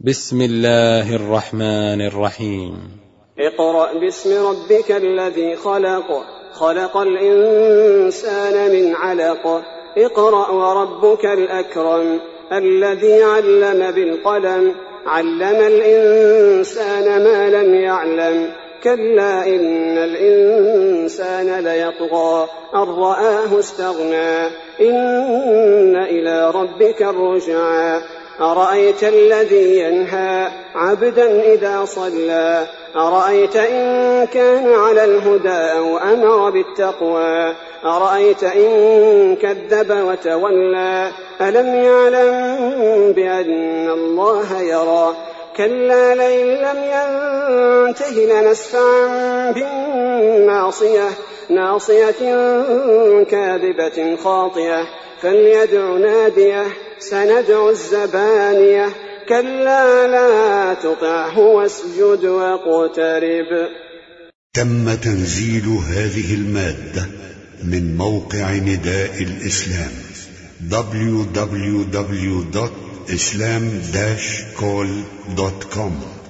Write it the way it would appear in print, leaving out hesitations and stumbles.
بسم الله الرحمن الرحيم. اقرأ باسم ربك الذي خلق، خلق الإنسان من علق. اقرأ وربك الأكرم الذي علم بالقلم، علم الإنسان ما لم يعلم. كلا إن الإنسان ليطغى أن رآه استغنى، إن إلى ربك الرجعى. أرأيت الذي ينهى عبدا إذا صلى، أرأيت إن كان على الهدى أو أمر بالتقوى، أرأيت إن كذب وتولى. ألم يعلم بأن الله يرى؟ كلا لئن لم ينته لنسفعا بالناصية، ناصية كاذبة خاطئة. فليدع ناديه، سندع الزبانية. كلا لا تطعه واسجد واقترب. تم تنزيل هذه المادة من موقع نداء الإسلام www.islam-call.com